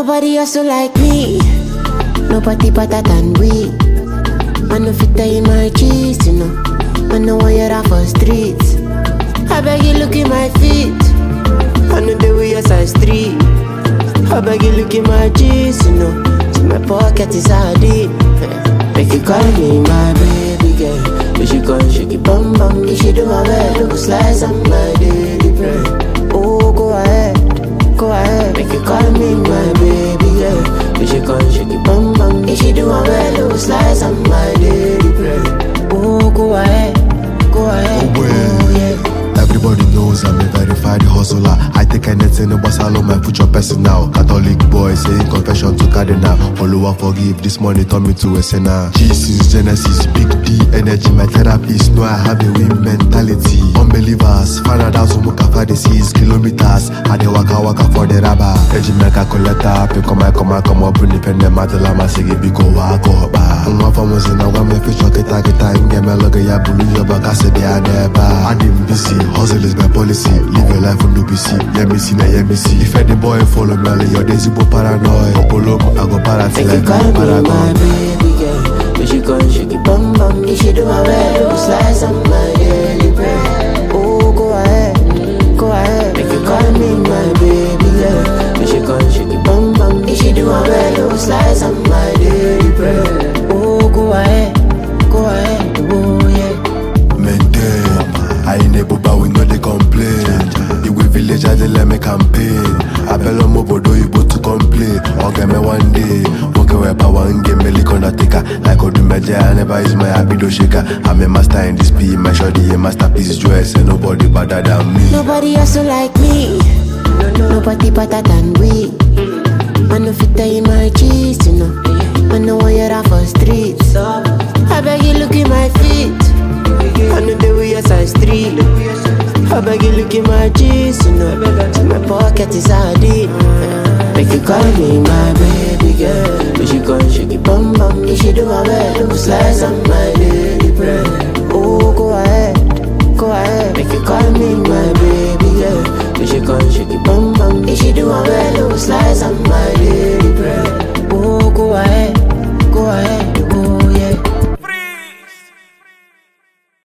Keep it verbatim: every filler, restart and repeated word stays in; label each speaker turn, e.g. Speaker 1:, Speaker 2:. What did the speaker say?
Speaker 1: Nobody also like me. Nobody better than we. I know fit in my cheese, you know. I know why you're out for streets. I beg you look at my feet. I know the way you're size three. I beg you look at my cheese, you know. So my pocket is hard deep. Make you call me my baby girl. You should come shake it bum bum. You should do my bed, look slice on my daily bread. Oh, go ahead, go ahead. Make you call me my baby girl. You should come shake it bum bum. You should do my bed, look slice on my daily bread. Oh, go ahead, go ahead.
Speaker 2: Oh,
Speaker 1: oh yeah.
Speaker 2: Everybody knows I'm a verified hustler. I take anything but salon my future personal. Catholic boy saying confession to cardinal. Oluwa forgive, this money turn me to a sinner. Jesus, Genesis, big D, energy, my therapist. Know I have a win mentality. Unbelievers, find out how to make a fight disease. Kilometers, I de waka waka for the rubber. Ejimeka collector, pick on my come come up in the pen, the matalama, say give me go waka up. I'm not famous in a woman, fish, kita kita, and get me look at ya, believe your back, I said they are never. I didn't be see. Hustle is my policy. Live your life on U B C. Let me see, now let me see. If any boy follow me, you're the zero paranoid. Opolo, I go para till I go paranoid.
Speaker 1: My baby girl, you should come shake it bum bum. You should do my bed, look slice on my daily bread. Oh, go ahead, go ahead. Make you call me my baby girl. You should come shake it bum bum. You should do my bed, look slice on my daily bread. Oh, go ahead, go ahead. Oh yeah.
Speaker 2: Maintain. I ain't able, but we know they complain. The way village, I they let me campaign. I bell on Mobodo, you both to complain. Okay, me one day. Okay, we're about one game, me lick undertaker. Like I do my I never use my habido shaker. I'm a master in this P, my shoddy, a masterpiece dress. And nobody better than me.
Speaker 1: Nobody also like me. Nobody better than we. I know fit in my cheese, you know. I know why you're out for streets. I beg you look at my feet. I know the way you're size three. I beg you look at my cheese, you know. My pocket is hard deep. Make you call me my baby girl. You should come shake it bum bum. You should do my bed, look slice on my daily bread. Oh, go ahead, go ahead. Make you call me my baby girl. You should come shake it bum bum. You should do my bed, look slice on my daily bread.